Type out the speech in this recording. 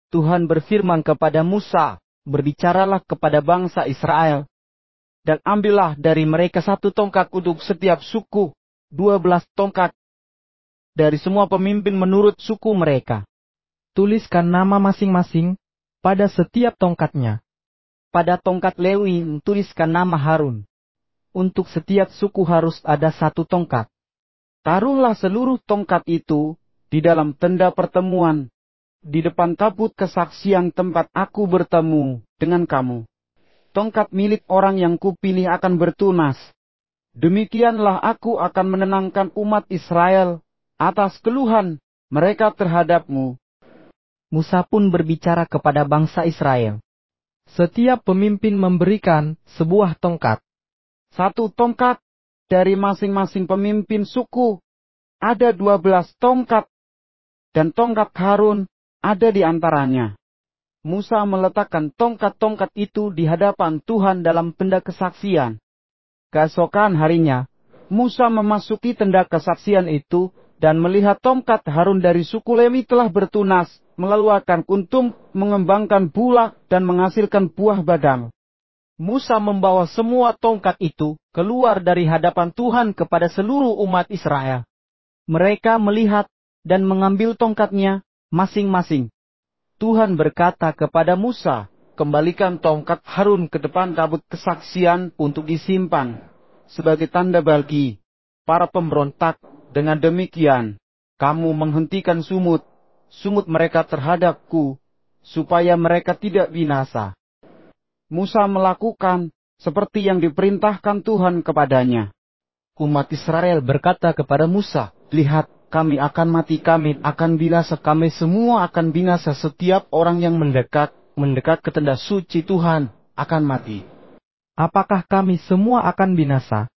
Tuhan berfirman kepada Musa, "Berbicaralah kepada bangsa Israel, dan ambillah dari mereka 1 tongkat untuk setiap suku, 12 tongkat dari semua pemimpin menurut suku mereka. Tuliskan nama masing-masing pada setiap tongkatnya. Pada tongkat Lewi tuliskan nama Harun. Untuk setiap suku harus ada 1 tongkat. Taruhlah seluruh tongkat itu di dalam tenda pertemuan, di depan tabut kesaksian tempat aku bertemu dengan kamu. Tongkat milik orang yang kupilih akan bertunas. Demikianlah aku akan menenangkan umat Israel atas keluhan mereka terhadapmu." Musa pun berbicara kepada bangsa Israel. Setiap pemimpin memberikan sebuah tongkat. 1 tongkat dari masing-masing pemimpin suku. Ada 12 tongkat, dan tongkat Harun ada di antaranya. Musa meletakkan tongkat-tongkat itu di hadapan Tuhan dalam tenda kesaksian. Keesokan harinya, Musa memasuki tenda kesaksian itu dan melihat tongkat Harun dari suku Lewi telah bertunas, mengeluarkan kuntum, mengembangkan bulah, dan menghasilkan buah badang. Musa membawa semua tongkat itu keluar dari hadapan Tuhan kepada seluruh umat Israel. Mereka melihat dan mengambil tongkatnya masing-masing. Tuhan berkata kepada Musa, "Kembalikan tongkat Harun ke depan tabut kesaksian untuk disimpan sebagai tanda bagi para pemberontak. Dengan demikian, kamu menghentikan sumut mereka terhadapku, supaya mereka tidak binasa." Musa melakukan seperti yang diperintahkan Tuhan kepadanya. Umat Israel berkata kepada Musa, "Lihat, kami akan mati, kami akan binasa, kami semua akan binasa, setiap orang yang mendekat ke tenda suci Tuhan akan mati." Apakah kami semua akan binasa?